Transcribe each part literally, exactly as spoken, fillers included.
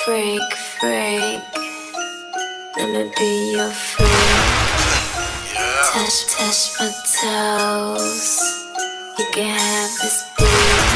Freak, freak, let me be your freak. Yeah. Touch, touch my toes, you can have this beat.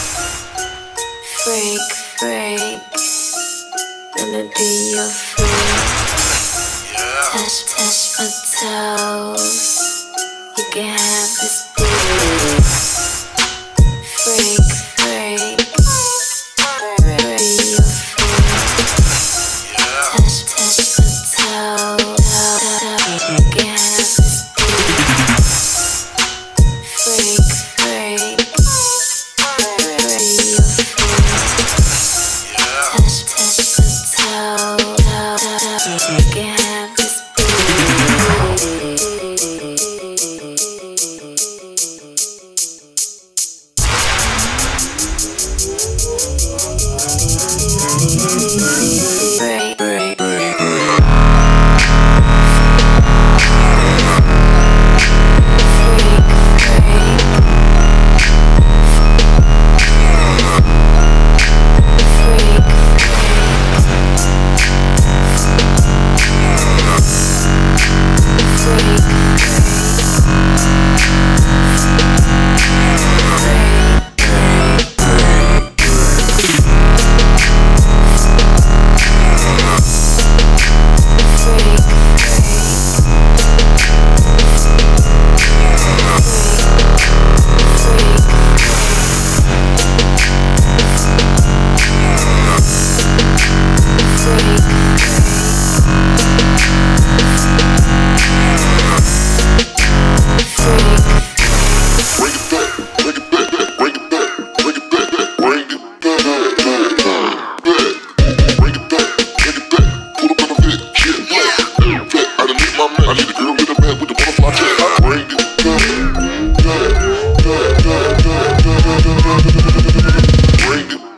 Freak, freak, let me be your freak. Yeah. Touch, touch my toes, you can have this beat. Freak, freak, let me be your freak. Yeah. Touch, touch my toes, you can have this beat. Freak, freak, let me be your freak. Yeah. Touch, touch my toes, you can have this beat. Freak, freak, I need a girl with a man with a butterfly tail. I bring it back, back, back, back, back, bring it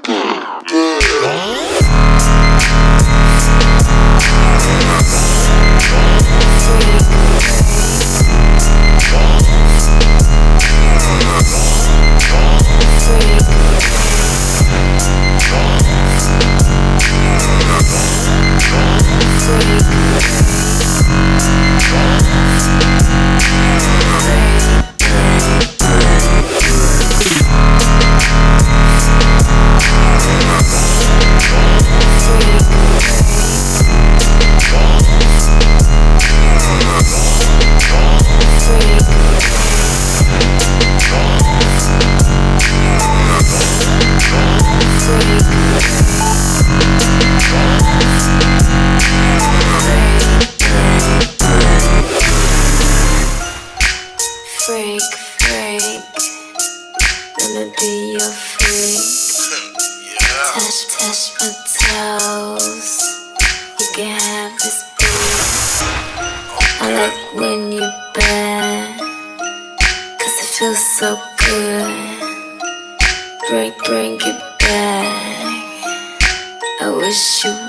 freak, freak, let me be your freak. Yeah. Touch, touch my toes, you can have this beat. I like when you bend, cause it feels so good. Bring, bring it back, I wish you